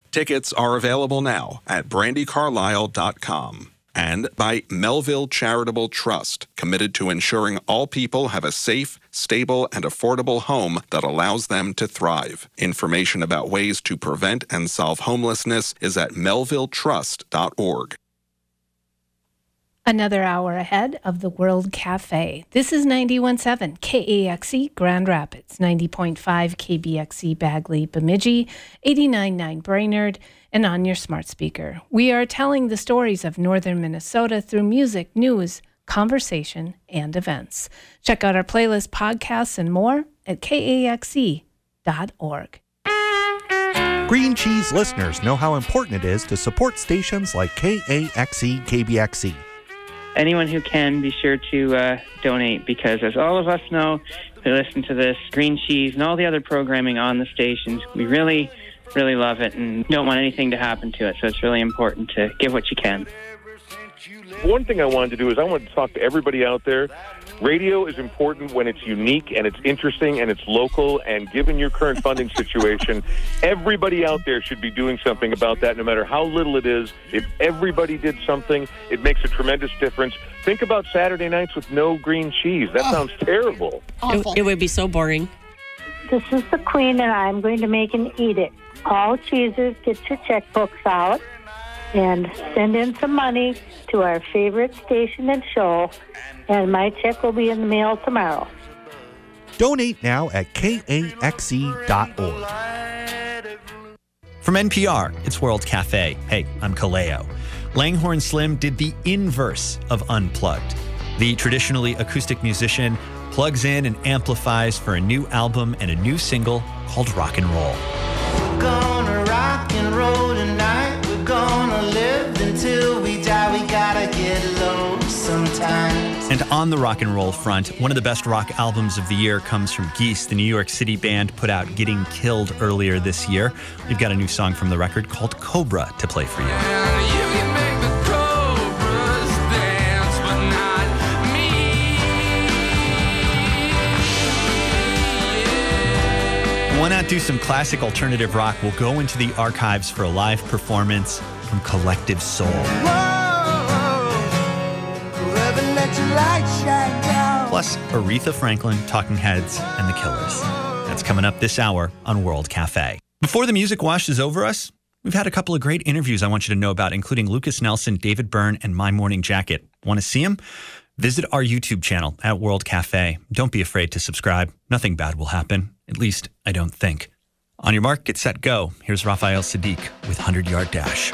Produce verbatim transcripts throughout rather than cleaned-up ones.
Tickets are available now at brandy carlisle dot com. And by Melville Charitable Trust, committed to ensuring all people have a safe, stable, and affordable home that allows them to thrive. Information about ways to prevent and solve homelessness is at melville trust dot org. Another hour ahead of the World Cafe. This is ninety-one point seven K A X E Grand Rapids, ninety point five K B X E Bagley Bemidji, eighty-nine point nine Brainerd, and on your smart speaker. We are telling the stories of northern Minnesota through music, news, conversation, and events. Check out our playlist, podcasts, and more at K A X E dot org. Green Cheese listeners know how important it is to support stations like K A X E K B X E. Anyone who can, be sure to uh, donate, because as all of us know who listen to this, Green Cheese and all the other programming on the stations, we really, really love it and don't want anything to happen to it. So it's really important to give what you can. One thing I wanted to do is I wanted to talk to everybody out there. Radio is important when it's unique and it's interesting and it's local, and given your current funding situation, everybody out there should be doing something about that, no matter how little it is. If everybody did something, it makes a tremendous difference. Think about Saturday nights with no green cheese. That oh. sounds terrible. It, it would be so boring. This is the Queen, and I'm going to make an edict. All cheeses, get your checkbooks out and send in some money to our favorite station and show, and my check will be in the mail tomorrow. Donate now at K A X E dot org. From N P R, it's World Cafe. Hey, I'm Kaleo. Langhorne Slim did the inverse of Unplugged. The traditionally acoustic musician plugs in and amplifies for a new album and a new single called Rock and Roll. We're gonna rock and roll tonight. We're gonna live until we die. We gotta get low sometimes. And on the rock and roll front, one of the best rock albums of the year comes from Geese. The New York City band put out Getting Killed earlier this year. We've got a new song from the record called Cobra to play for you. Why not do some classic alternative rock? We'll go into the archives for a live performance from Collective Soul. Plus, Aretha Franklin, Talking Heads, and The Killers. That's coming up this hour on World Cafe. Before the music washes over us, we've had a couple of great interviews I want you to know about, including Lucas Nelson, David Byrne, and My Morning Jacket. Want to see them? Visit our YouTube channel at World Cafe. Don't be afraid to subscribe. Nothing bad will happen. At least, I don't think. On your mark, get set, go. Here's Raphael Sadiq with one hundred yard Dash.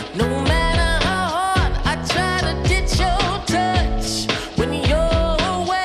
When you're away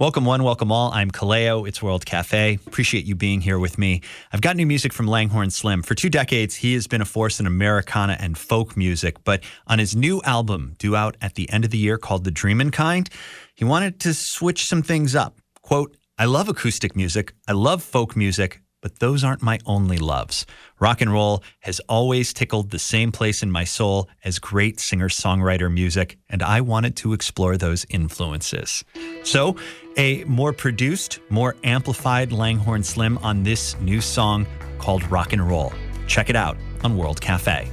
Welcome one, welcome all. I'm Kaleo. It's World Cafe. Appreciate you being here with me. I've got new music from Langhorne Slim. For two decades, he has been a force in Americana and folk music. But on his new album, due out at the end of the year, called The Dreamin' Kind, he wanted to switch some things up. Quote, I love acoustic music. I love folk music. But those aren't my only loves. Rock and roll has always tickled the same place in my soul as great singer-songwriter music, and I wanted to explore those influences. So, a more produced, more amplified Langhorne Slim on this new song called Rock and Roll. Check it out on World Cafe.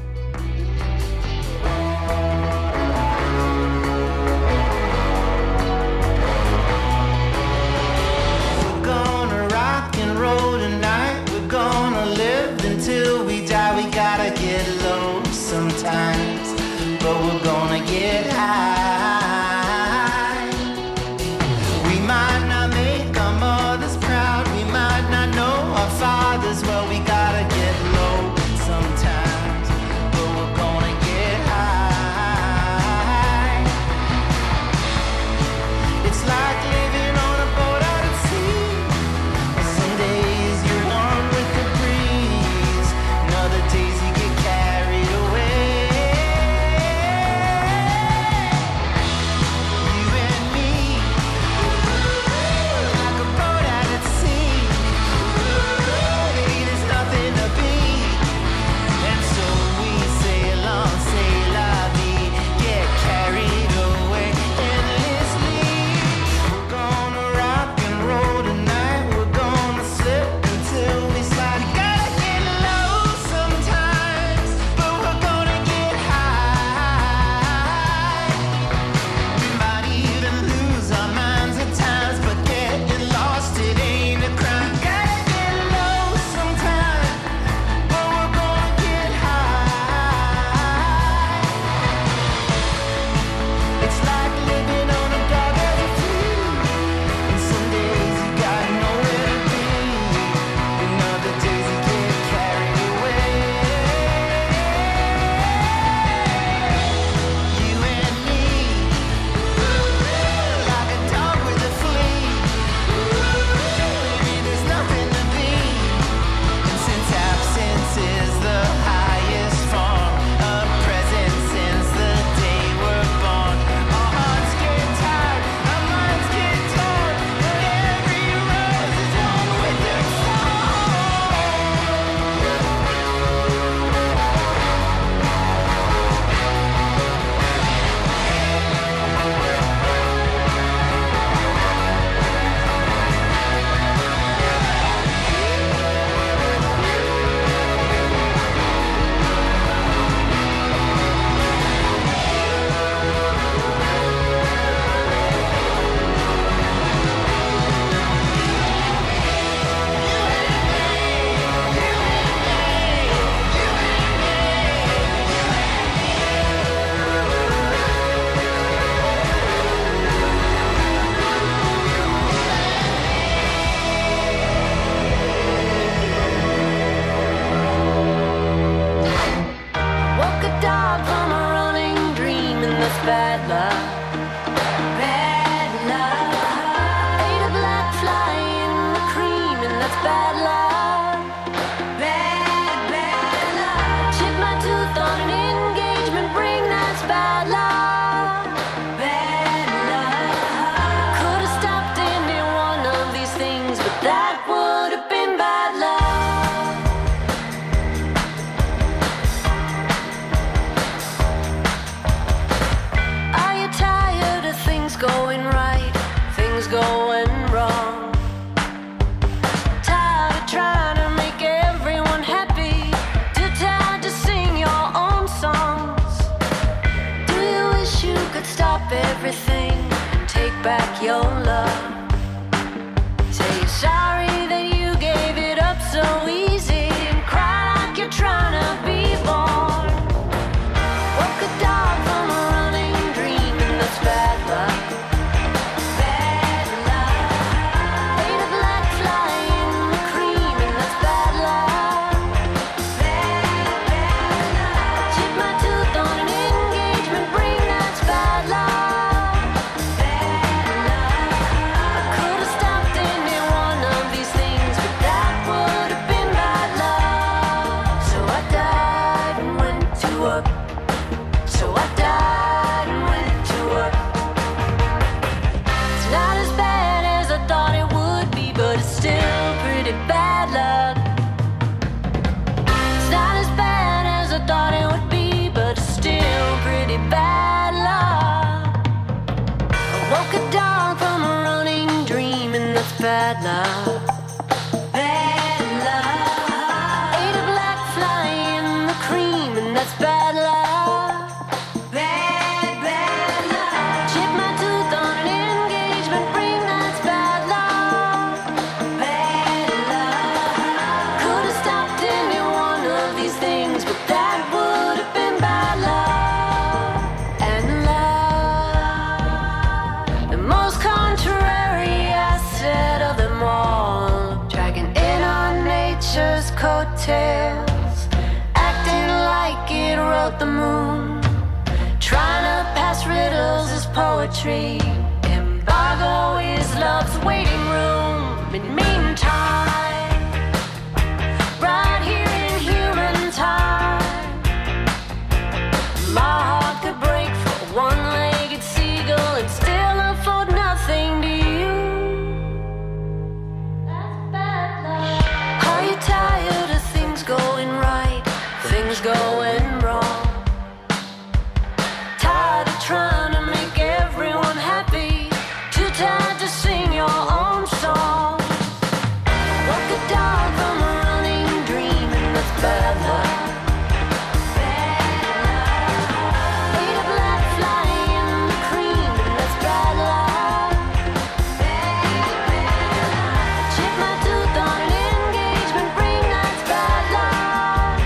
Until we die, we gotta get low sometimes, but we're gonna get high. We might not make our mothers proud, we might not know our fathers well, we gotta get low sometimes, but we're gonna get high. It's like living on a boat out at sea. Some days you're warm with the breeze, other days you get carried away. You and me, like a boat out at sea. Baby, there's nothing to beat, and so we sail on, say la vie, get carried away endlessly. We're gonna rock and roll tonight. We're gonna slip until we slide. You gotta get low sometimes, but we're gonna get high. We might even lose our minds at times, but getting lost, it ain't a crime. Gotta get low sometimes, but we're gonna get high. It's like living on a dog as a food, and some days you got nowhere to be, and other days you get carried away. You and me, like a dog with a flea. Baby, there's nothing to beat, and since absence is the highest form of presence, since the day we're born, our hearts get tired, our minds get torn, but every rose is one with their Woke a dog from a running dream in this bad luck. Bad luck. Ate a black fly in the cream and that's bad luck. Bad, bad luck. Chipped my tooth on an engagement ring, that's bad luck. Bad luck. Could have stopped any one of these things, but that would have been bad luck. Are you tired of things going right, things going wrong? Tired of trying to make everyone happy, too tired to sing your own songs. Do you wish you could stop everything, take back your love? Say you're sorry that you gave it up so easy, and cry like you're trying to be born. Woke a dog from a running dream and that's bad luck. Bad luck. Ate a black fly in the cream and that's bad luck. Bad, bad luck. Chipped my tooth on an engagement ring, that's bad luck. Bad luck. pretty bad luck. It's not as bad as I thought it would be, but still pretty bad luck. I woke a dog from a running dream, and that's bad luck. Bad luck. Ate a black fly in the cream, and that's bad luck. Bad, bad luck. Chipped my tooth on an engagement ring, that's bad luck. Bad luck. Could have stopped any one of these things, but that would have been bad luck. And love, the most contrary asset of them all, dragging in on nature's coattails, acting like it wrote the moon, trying to pass riddles as poetry. Embargo is love's waiting room. In meantime, right here in human time, my heart could break for a one-legged seagull and still afford nothing to you. That's bad luck. Are you tired of things going right, things going wrong? Tired of trying to make everyone happy, too tired to sing your own song. Walk a dog from a running dream, and that's bad luck. Ate a black fly in the cream, and that's bad luck. Chipped my tooth on an engagement ring, that's bad luck.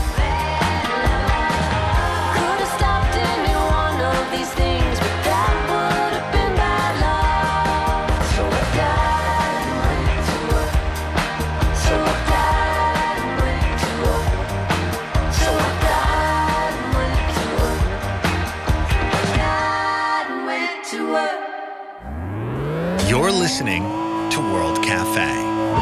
Could have stopped any one of these things, but that would have been bad luck. So I died and went to work. So I died and went to work. So I died and went to work. Died and went to work. You're listening to World Cafe.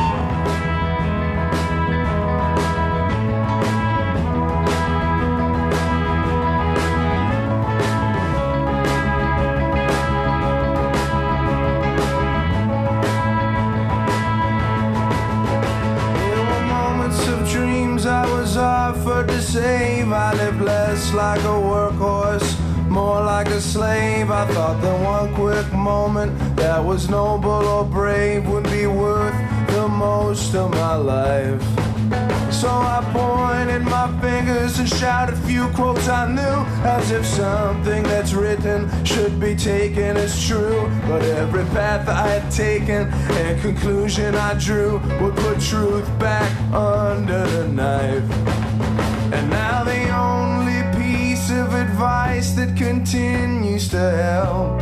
There were moments of dreams I was offered to save. I lived less like a workhorse, more like a slave. I thought that one quick moment that was noble or brave would be worth the most of my life. So I pointed my fingers and shouted a few quotes I knew, as if something that's written should be taken as true. But every path I had taken and conclusion I drew would put truth back under the knife. And now the only piece of advice that continues to help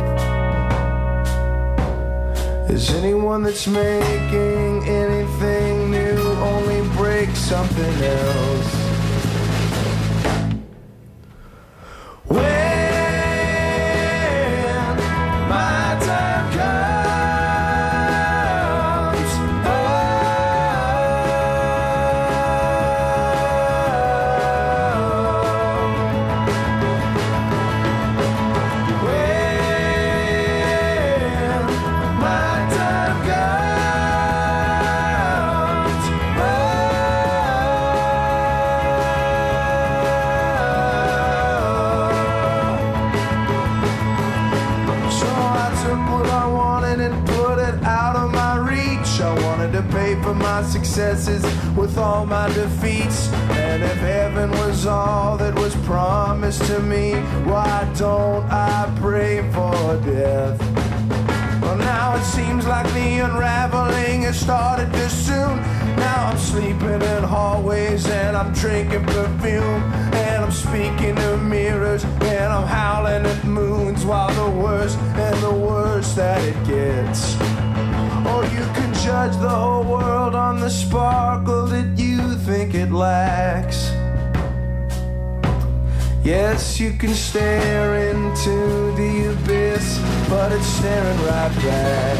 is anyone that's making anything new only break something else. When my time comes, oh, when my time comes, so I took what I wanted and put it out of my reach. I wanted to pay for my successes with all my defeats. And if heaven was all that was promised to me, why don't I pray for death? Well, now it seems like the unraveling has started too soon. Now I'm sleeping in hallways and I'm drinking perfume, and I'm speaking to mirrors and I'm howling at moons, while the worse and the worse that it gets. Or you can judge the whole world on the sparkle that you think it lacks. Yes, you can stare into the abyss, but it's staring right back.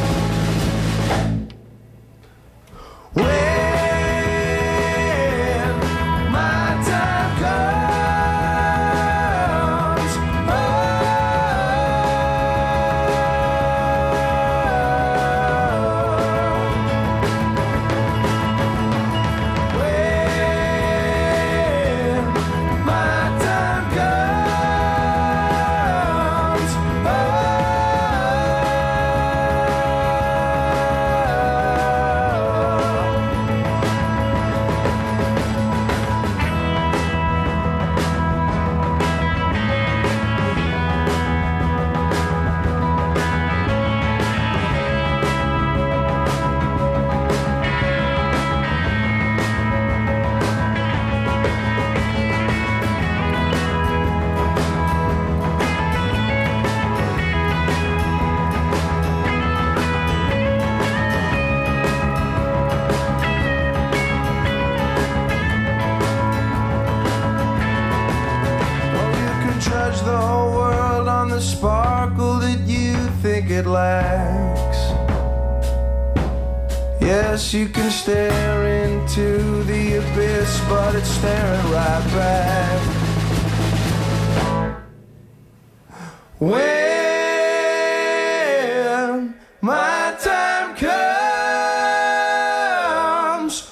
When my time comes, oh, Yes, you can stare into the abyss, but it's staring right back. When my time comes,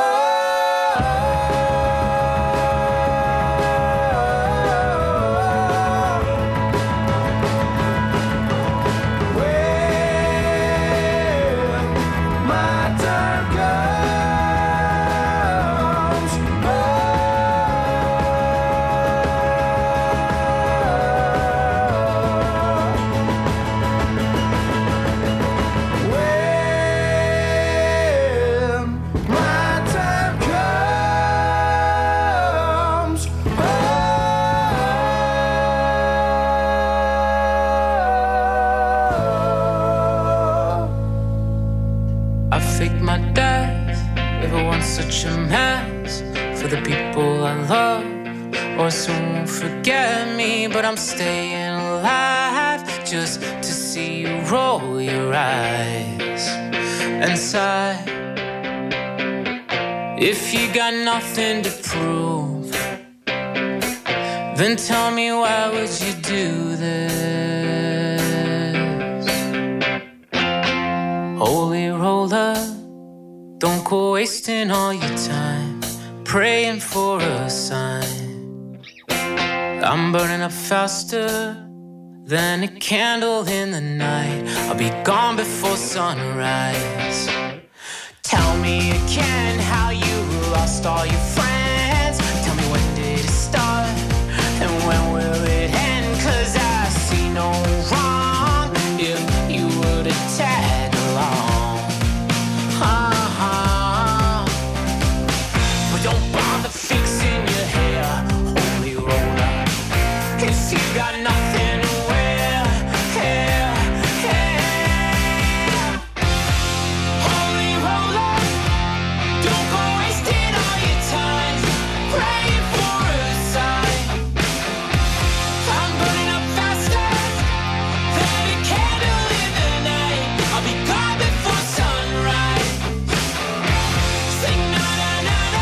such a mess for the people I love, or soon won't forget me, but I'm staying alive just to see you roll your eyes and sigh. If you got nothing to prove, then tell me, why would you do this? Holy roller, don't go wasting all your time praying for a sign. I'm burning up faster than a candle in the night. I'll be gone before sunrise. Tell me again how you lost all your friends. Tell me, when did it start and when will it end? 'Cause I see no wrong if you were to tag along. Don't bother fixing your hair, holy roller, if you got nothing to wear. Hair, hair. Holy roller, don't go wasting all your time praying for a sign. I'm burning up faster than a candle in the night. I'll be gone before sunrise. Sing na na na na.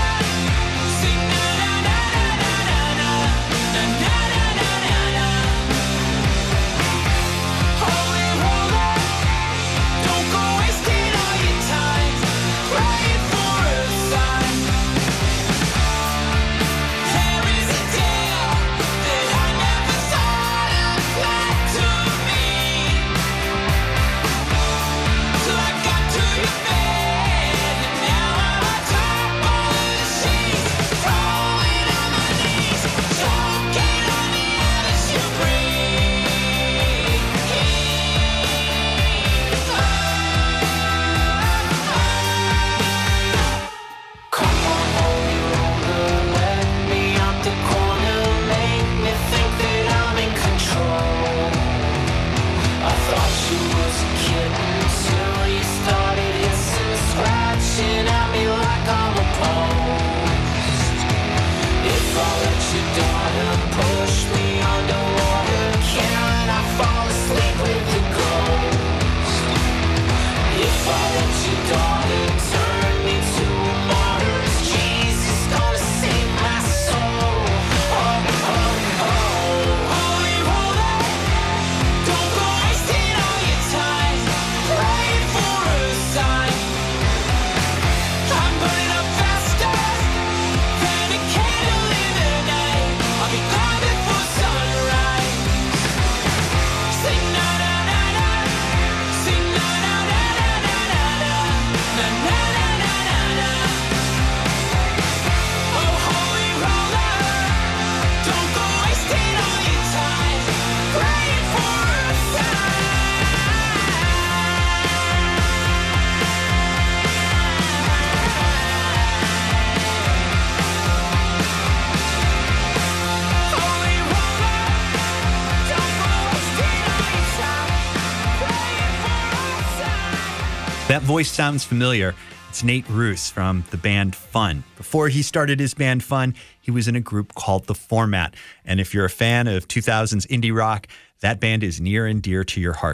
That voice sounds familiar. It's Nate Ruess from the band Fun. Before he started his band Fun, he was in a group called The Format. And if you're a fan of two thousands indie rock, that band is near and dear to your heart.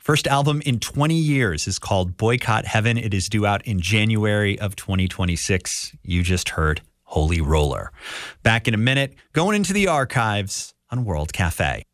First album in twenty years is called Boycott Heaven. It is due out in January of twenty twenty-six. You just heard Holy Roller. Back in a minute, going into the archives on World Cafe.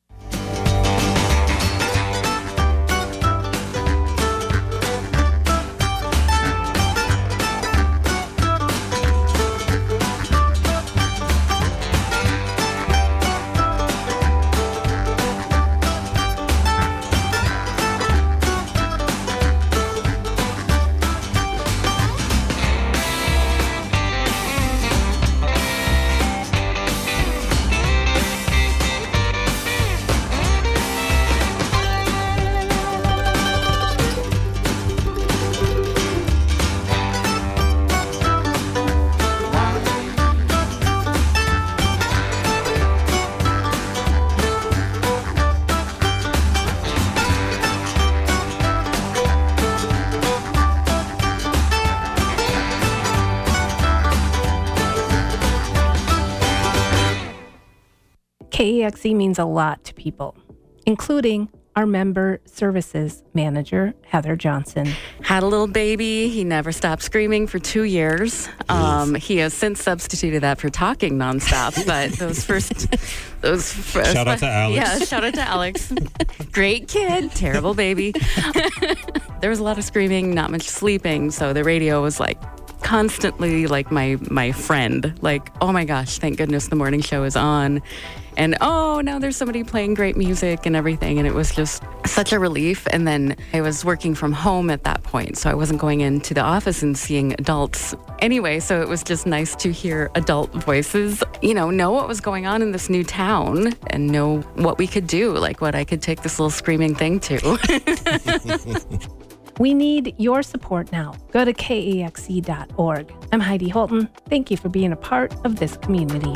K E X E means a lot to people, including our member services manager, Heather Johnson. Had a little baby. He never stopped screaming for two years. Um, he has since substituted that for talking nonstop. But those first, those first, shout out to Alex. Yeah, shout out to Alex. Great kid, terrible baby. There was a lot of screaming, not much sleeping. So the radio was like constantly like my my friend. Like, oh my gosh, thank goodness the morning show is on. And oh, now there's somebody playing great music and everything. And it was just such a relief. And then I was working from home at that point, so I wasn't going into the office and seeing adults anyway. So it was just nice to hear adult voices, you know, know what was going on in this new town and know what we could do, like what I could take this little screaming thing to. We need your support now. Go to K E X E dot org. I'm Heidi Holton. Thank you for being a part of this community.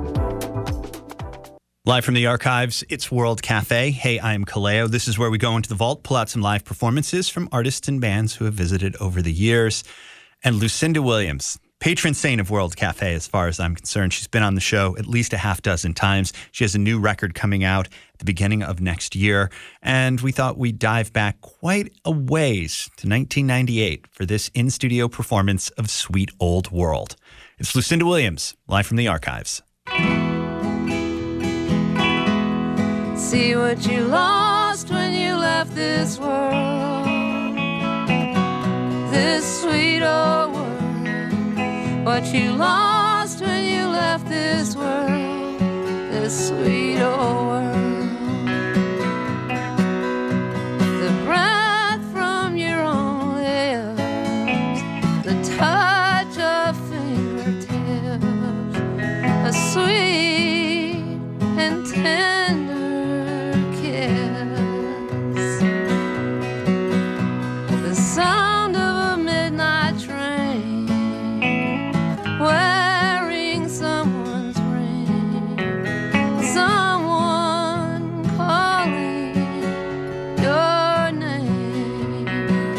Live from the archives, it's World Cafe. Hey, I'm Kaleo. This is where we go into the vault, pull out some live performances from artists and bands who have visited over the years. And Lucinda Williams, patron saint of World Cafe as far as I'm concerned. She's been on the show at least a half dozen times. She has a new record coming out at the beginning of next year. And we thought we'd dive back quite a ways to nineteen ninety-eight for this in-studio performance of Sweet Old World. It's Lucinda Williams, live from the archives. See what you lost when you left this world, this sweet old world. What you lost when you left this world, this sweet old world. The breath from your own lips, the touch of fingertips, a sweet and tender sound of a midnight train, wearing someone's ring, someone calling your name,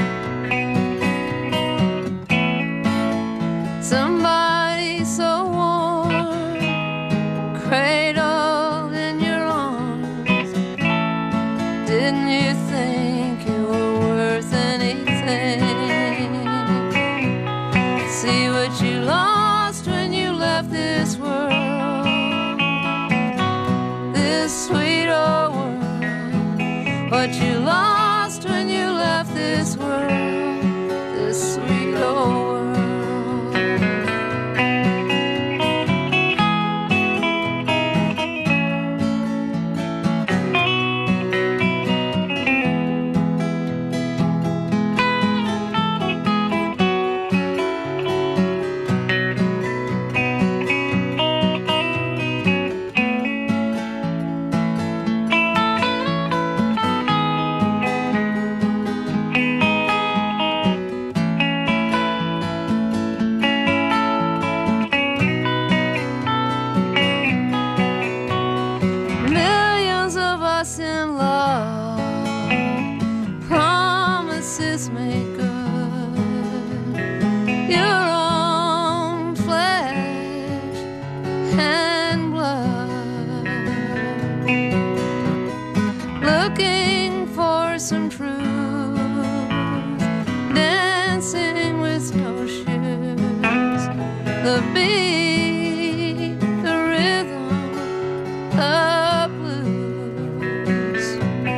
somebody so warm, cradled in your arms. Didn't you think you were worth anything? See what you lost when you left this world, this sweet old world. What you lost when you left this world, this sweet old world. the beat, the rhythm, the blues,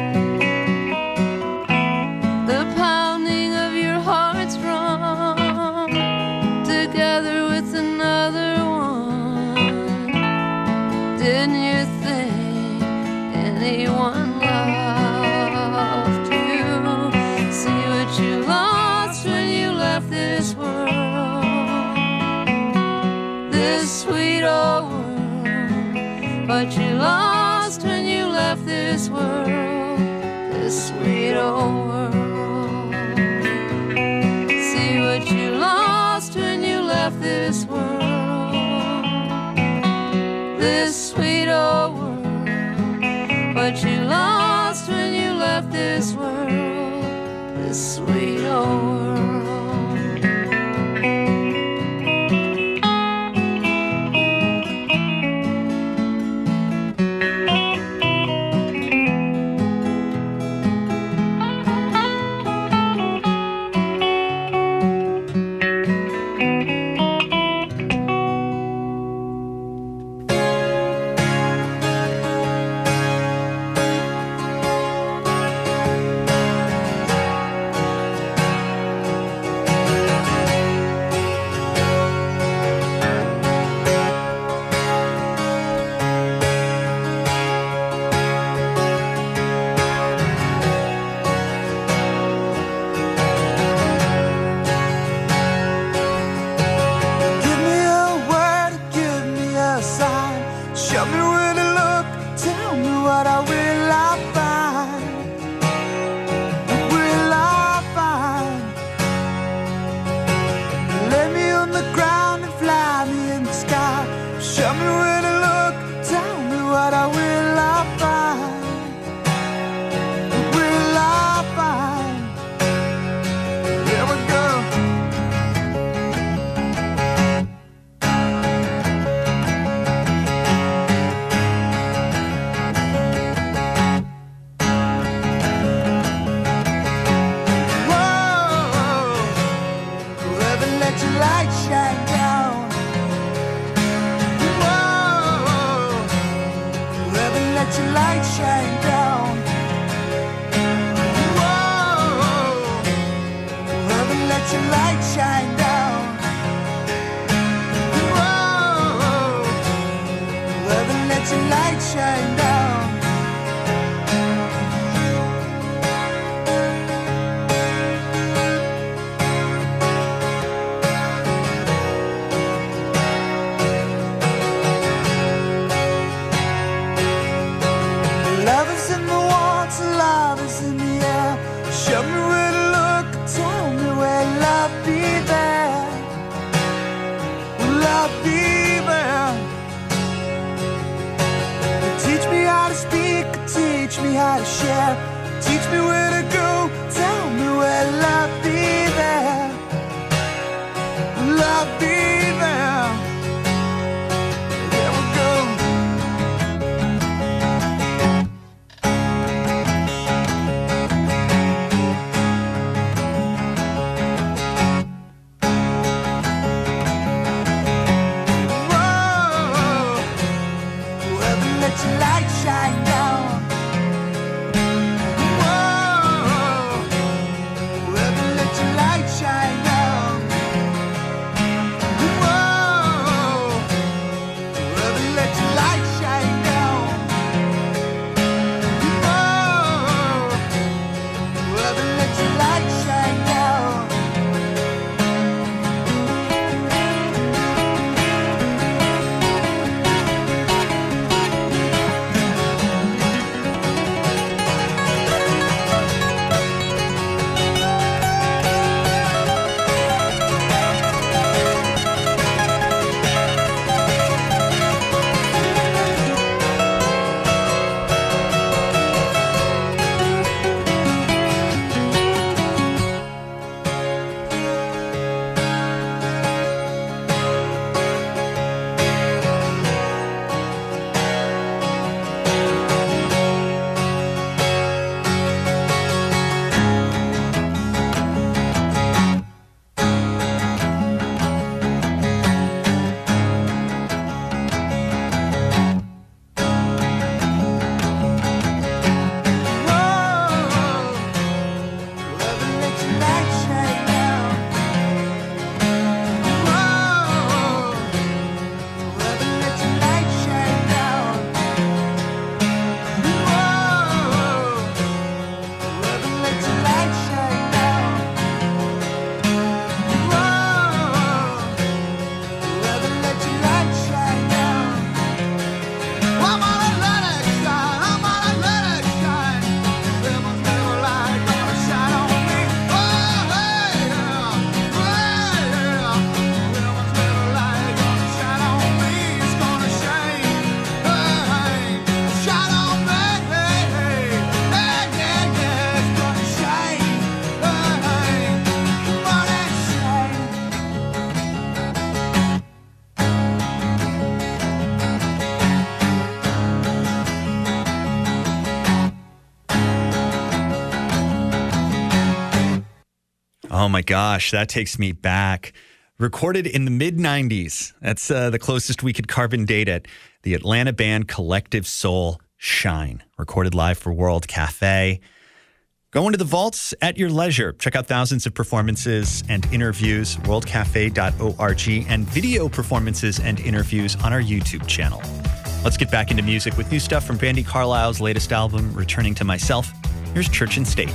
the pounding of your heart's drum, together with another one. Didn't you think anyone loved you? See what you lost when you left this world. This sweet old world, but you lost when you left this world, this sweet old world. See what you lost when you left this world, this sweet old world, but you lost when you left this world, this sweet old world. Oh my gosh, that takes me back. Recorded in the mid nineties. That's uh, the closest we could carbon date it. The Atlanta band Collective Soul, Shine. Recorded live for World Cafe. Go into the vaults at your leisure. Check out thousands of performances and interviews, world cafe dot org, and video performances and interviews on our YouTube channel. Let's get back into music with new stuff from Brandi Carlile's latest album, Returning to Myself. Here's Church and State.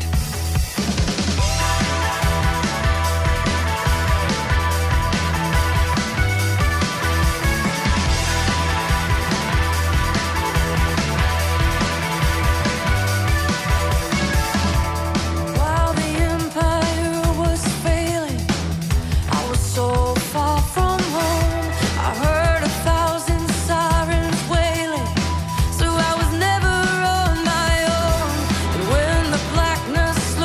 Slowly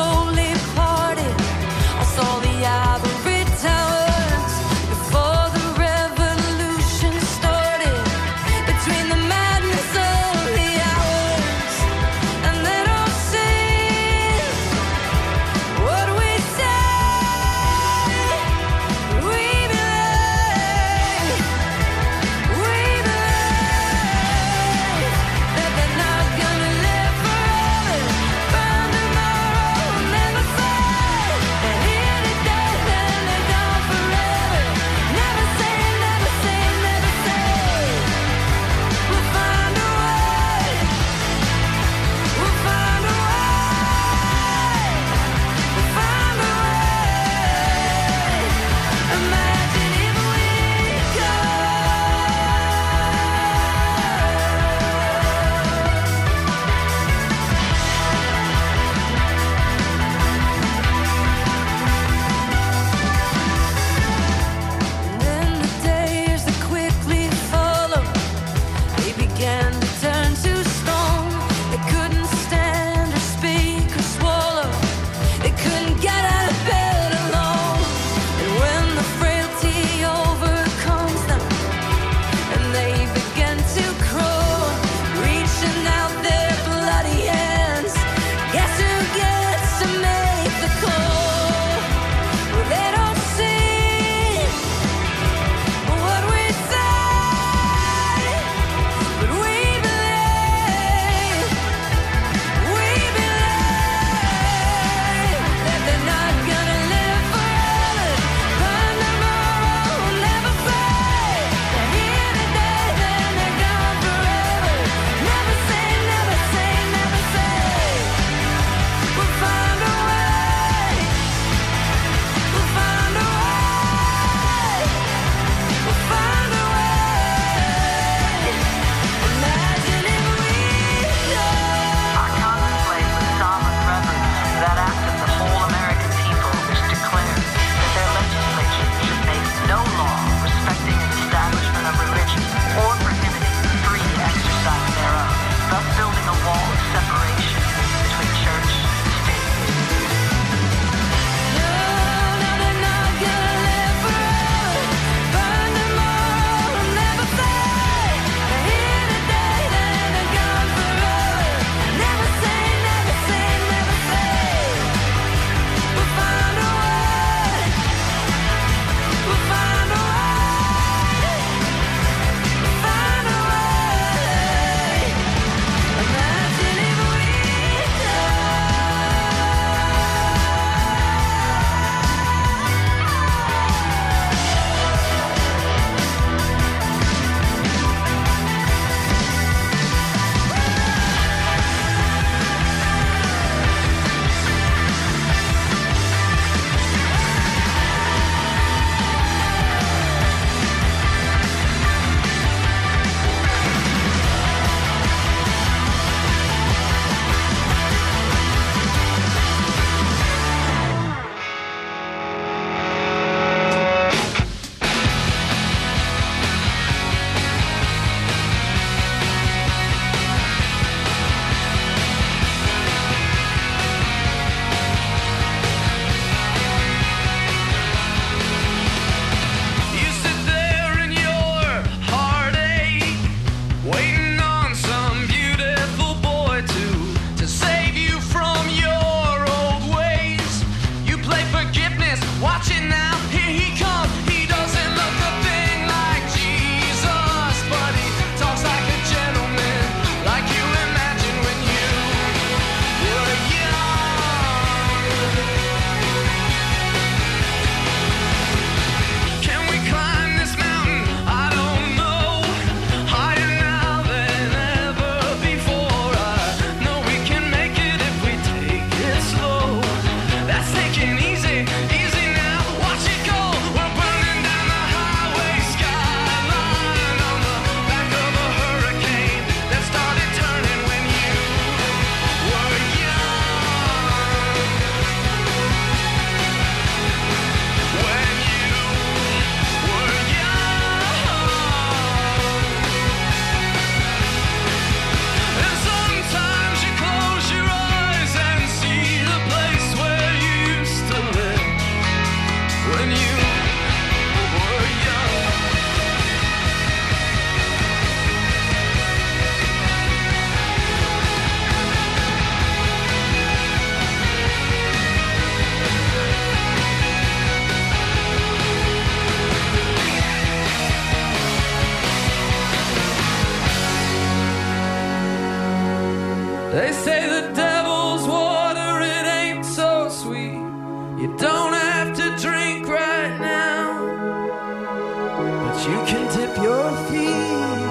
but you can dip your feet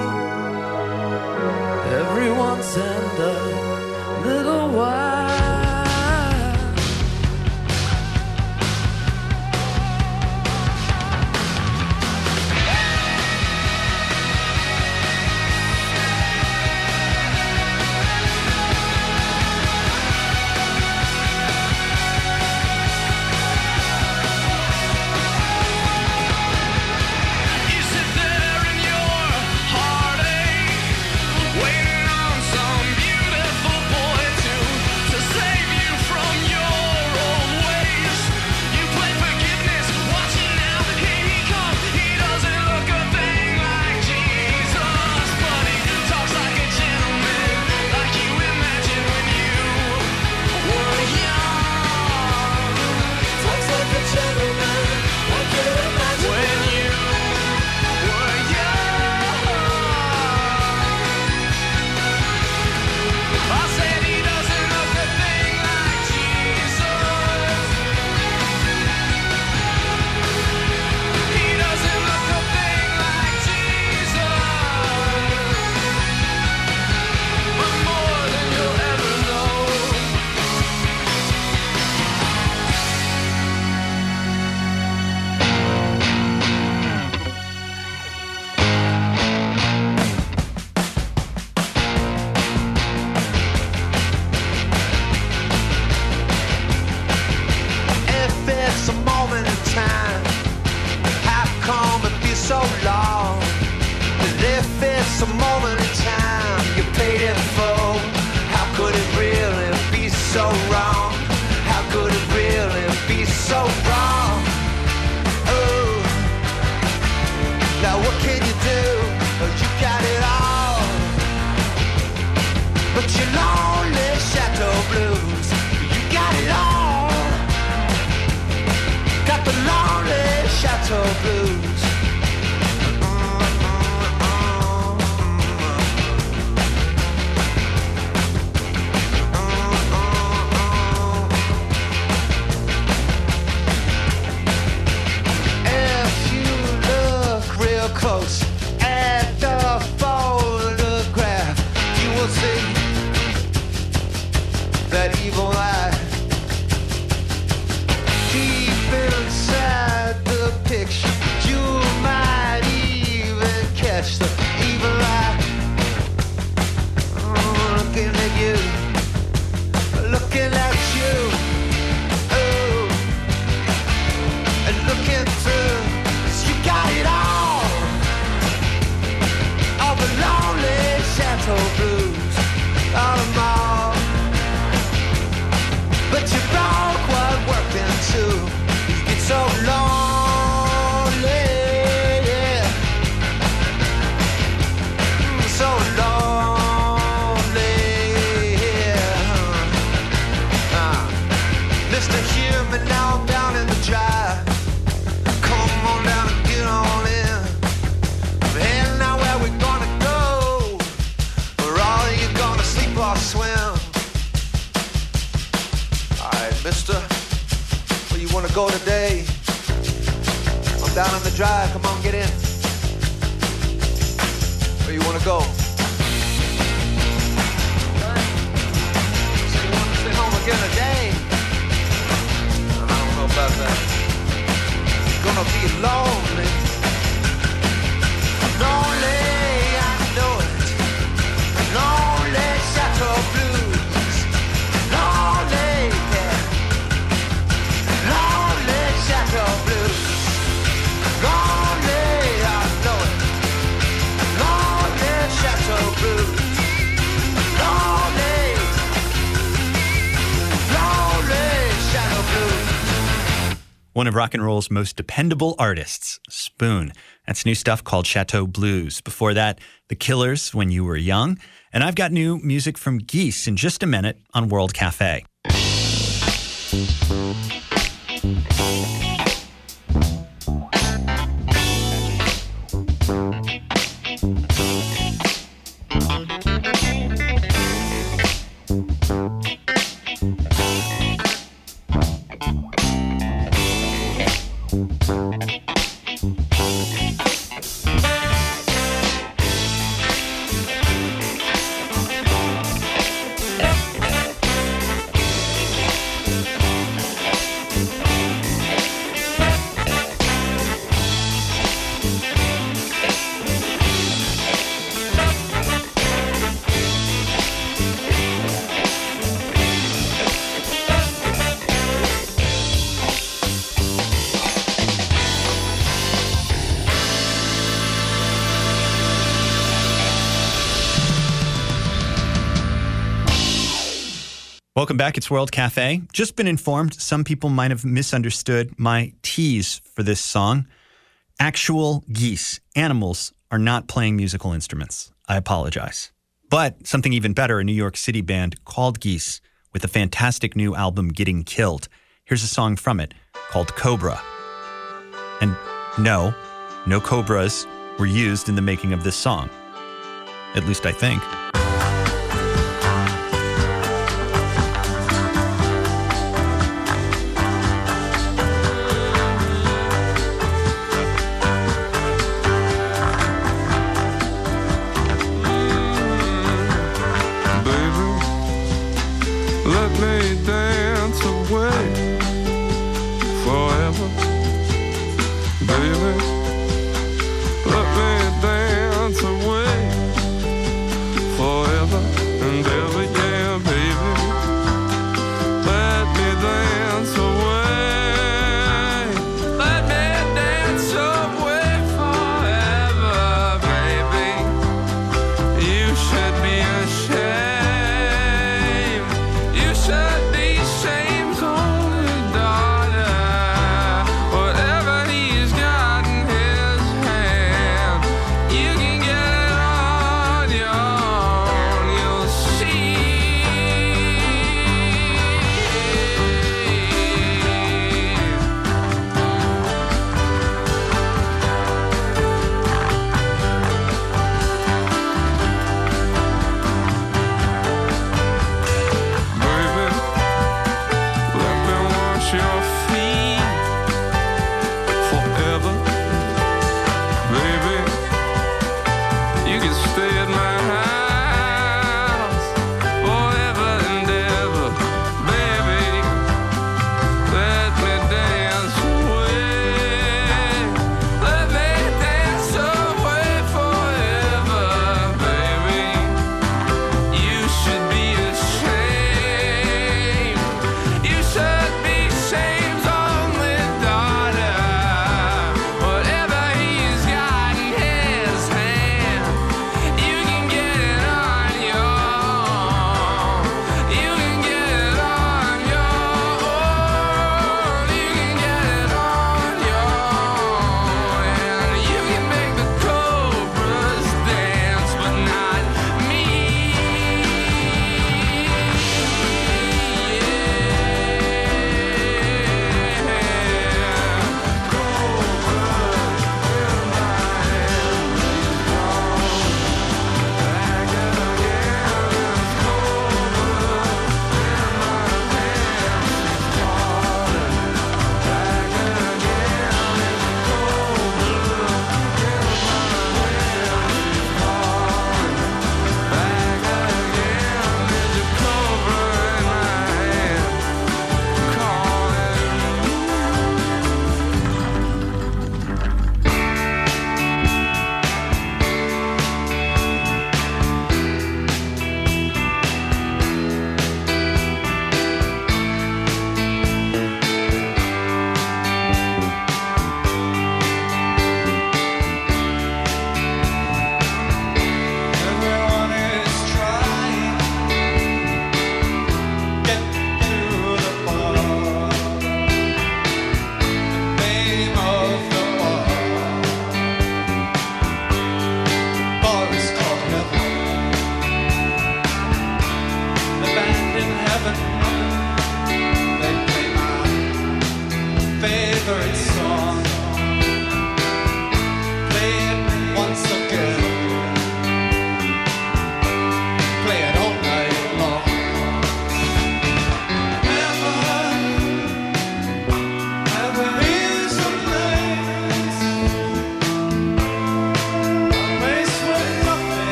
every once and a little while. One of rock and roll's most dependable artists, Spoon. That's new stuff called Chateau Blues. Before that, The Killers, When You Were Young. And I've got new music from Geese in just a minute on World Cafe. Welcome back. It's World Cafe. Just been informed some people might have misunderstood my tease for this song. Actual geese, animals, are not playing musical instruments. I apologize. But something even better, a New York City band called Geese with a fantastic new album, Getting Killed. Here's a song from it called Cobra. And no, no cobras were used in the making of this song. At least I think.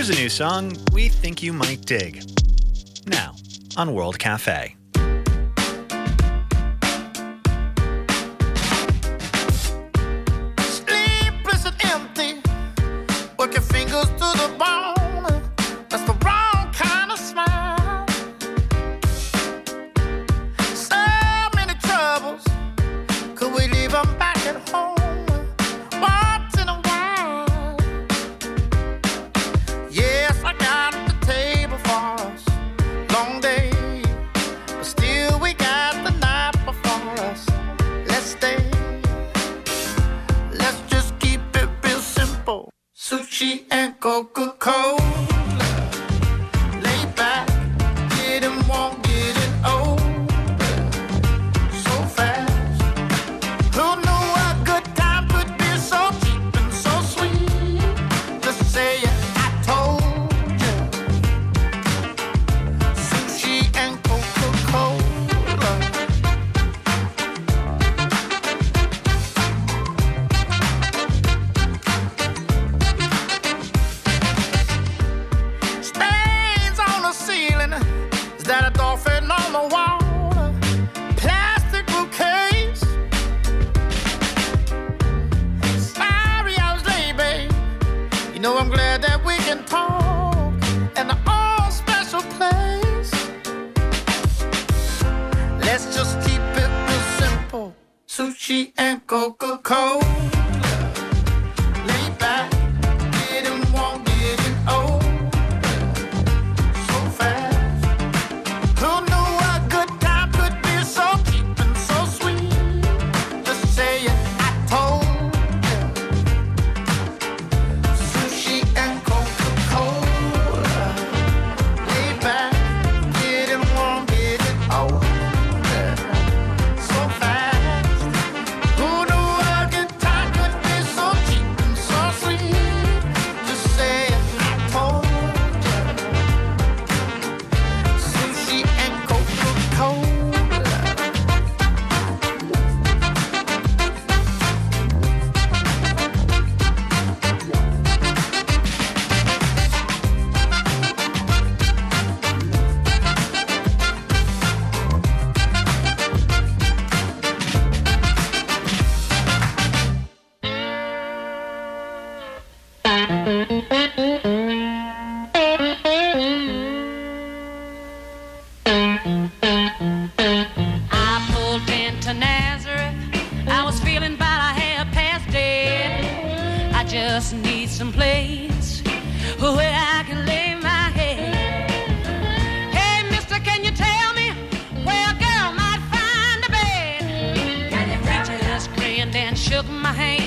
Here's a new song we think you might dig. Now, on World Cafe. Sleepless and empty, work your fingers to the bone. That's the wrong kind of smile. So many troubles, could we leave them back at home? Once in a while. Yes, I got the table for us. Long day, but still we got the night before us. Let's stay. Let's just keep it real simple. Sushi and Coca-Cola. Lay back, getting warm, getting old. So fast. Who knew a good time could be so cheap and so sweet? Just say it, I told you. Sushi and Coca-Cola. Stains on the ceiling. Is that a dolphin on the wall? Plastic bouquets. Sorry I was late, babe. You know I'm glad that we can talk in our own special place. Let's just keep it real simple. Sushi and Coca-Cola. Lay back, getting warm, getting old. So fast. Who knew a good time could be so cheap and so sweet? Just say it, I told you. Sushi and Coca-Cola. Lay back, getting warm, getting old. So fast. Who knew a good time could be so cheap and so sweet? Just say it, I told you. Sushi and Coca-Cola. I pulled into Nazareth. I was feeling about a half past dead. I just need some place where I can lay my head. Hey, mister, can you tell me where a girl might find a bed? And the preacher just grinned and shook my hand.